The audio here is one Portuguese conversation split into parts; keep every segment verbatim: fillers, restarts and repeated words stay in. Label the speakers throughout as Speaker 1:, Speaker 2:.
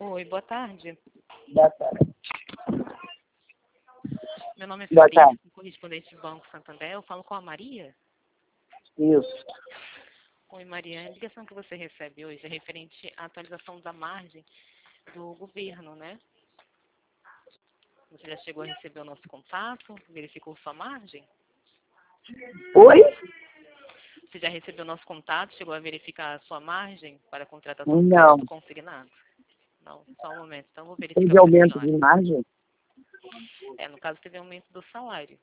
Speaker 1: Oi, boa tarde.
Speaker 2: Boa tarde.
Speaker 1: Meu nome é
Speaker 2: Boa
Speaker 1: Felipe,
Speaker 2: tarde.
Speaker 1: correspondente do Banco Santander. Eu falo com a Maria.
Speaker 2: Isso.
Speaker 1: Oi, Maria. A ligação que você recebe hoje é referente à atualização da margem do governo, né? Você já chegou a receber o nosso contato? Verificou sua margem?
Speaker 2: Oi?
Speaker 1: Você já recebeu o nosso contato? Chegou a verificar a sua margem para a contratação do
Speaker 2: Não.
Speaker 1: crédito consignado? Não, só um momento. Então, eu vou verificar
Speaker 2: Teve
Speaker 1: para a
Speaker 2: aumento
Speaker 1: senhora.
Speaker 2: de margem?
Speaker 1: É, no caso, teve aumento do salário.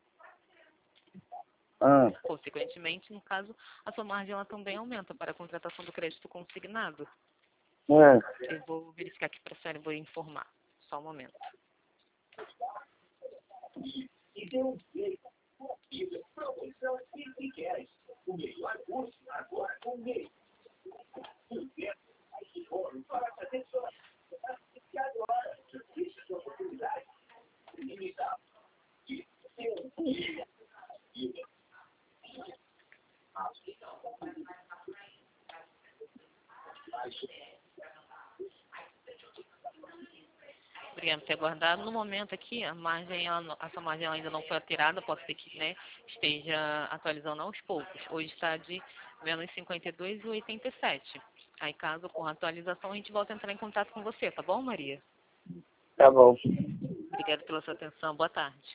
Speaker 2: Ah,
Speaker 1: Consequentemente, no caso, a sua margem ela também aumenta para a contratação do crédito consignado.
Speaker 2: ah.
Speaker 1: Eu vou verificar aqui para a senhora e vou informar. Só um momento. Obrigada por ter aguardado. No momento aqui, a margem, ela, não- essa margem ela ainda não foi alterada, pode ser que, né, esteja atualizando aos poucos. Hoje está de menos cinquenta e dois e oitenta e sete. Aí, caso ocorra atualização, a gente volta a entrar em contato com você, tá bom, Maria?
Speaker 2: Tá bom.
Speaker 1: Obrigada pela sua atenção. Boa tarde.